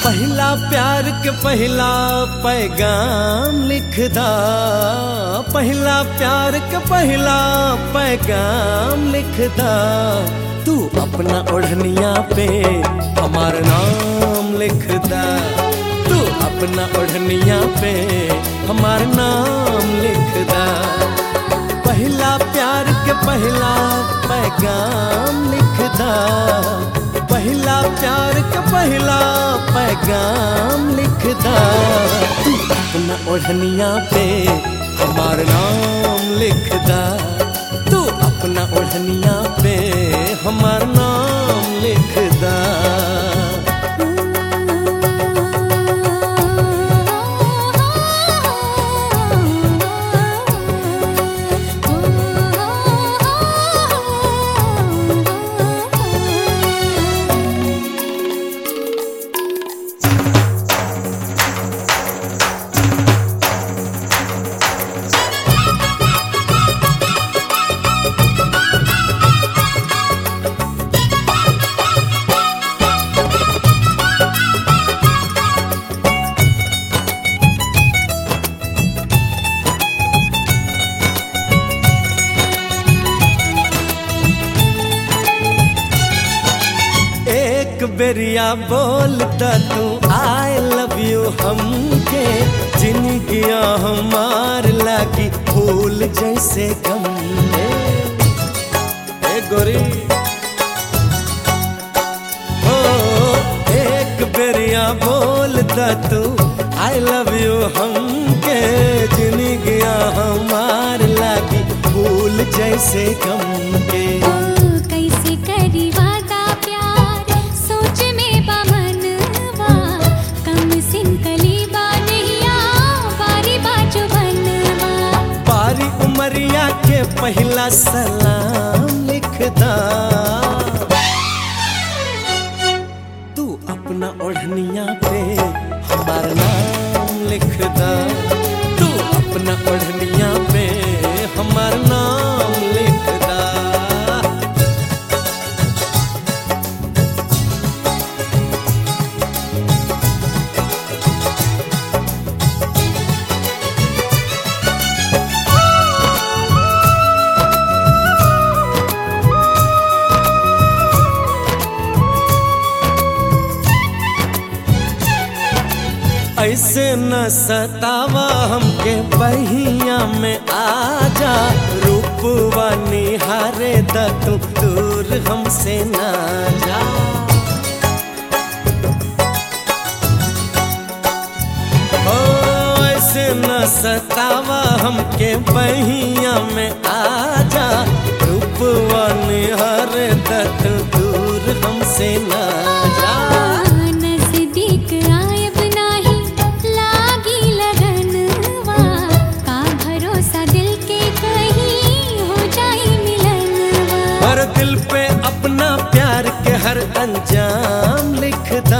पहला प्यार के पहला पैगाम लिखदा, पहला प्यार के पहला पैगाम लिखदा। तू अपना ओढ़निया पे हमारा नाम लिखदा, तू अपना ओढ़निया पे हमारा नाम लिखदा। पहला प्यार के पहला पैगाम लिखदा, पहला प्यार के पहला पैगाम लिखदा। तू अपना ओढ़निया पे हमारा नाम लिखदा, तू अपना ओढ़निया पे हमारा नाम लिखदा। बेरिया बोलता तू आई लव यू हमके, जिंदगिया हमार लागी फूल जैसे गम। ए गोरी ओ एक बेरिया बोलता तू आई लव यू हमके, जिंदगिया हमार लागी फूल जैसे गम के। कैसे करी वादा प्यार सोच में बमनवा, कम सिंकली बानिया बारी बाजू बनवा। बारी उमरिया के पहला सलाम लिखदा, तू अपना ओढ़निया पे हमारा नाम लिखदा, तू अपना ओढ़निया पे हमारा नाम लिखदा। ऐसे न सतावा हमके बहिया में आजा, रूपवा निहारे द तू दूर हमसे ना जा। ओ ऐसे न सतावा हमके बहिया में आजा, रूपवा निहारे द तू दूर हमसे ना जा। नजदीक आयब नाही लागी लगनवा, का भरोसा दिल के कहीं हो जाए मिलनवा। हर दिल पे अपना प्यार के हर अंजाम लिखदा,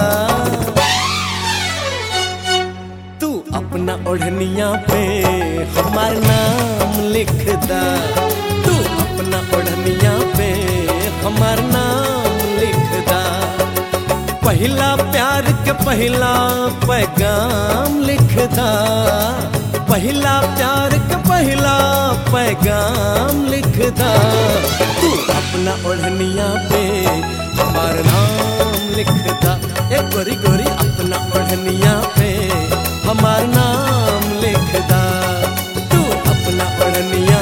तू अपना ओढ़निया पे हमारा नाम लिखदा, तू अपना ओढ़निया पे हमारा नाम लिखदा। पहला प्यार के पहला पैगाम लिखदा, पहला प्यार के पहला पैगाम लिखदा। तू अपना ओढ़निया पे हमारा नाम लिखदा, ए गोरी गोरी अपना ओढ़निया पे हमारा नाम लिखदा, तू अपना ओढ़निया